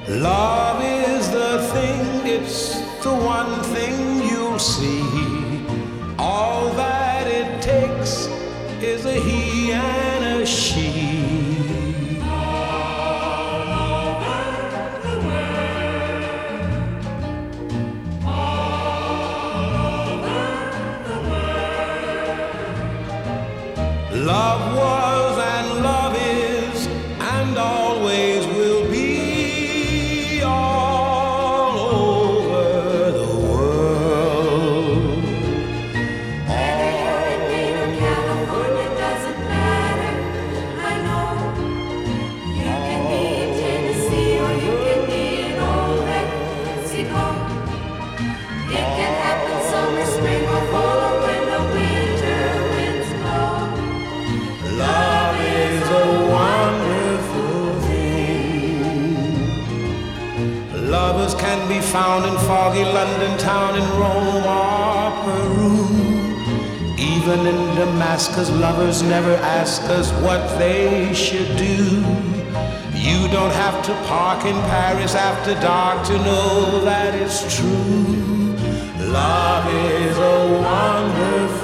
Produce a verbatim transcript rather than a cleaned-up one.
Love is the thing, it's the one thing you'll see. All that it takes is a he and a she. All over the world, all over the world. Love was and love is and always will be. Lovers can be found in foggy London town, in Rome or Peru. Even in Damascus, lovers never ask us what they should do. You don't have to park in Paris after dark to know that it's true. Love is a wonderful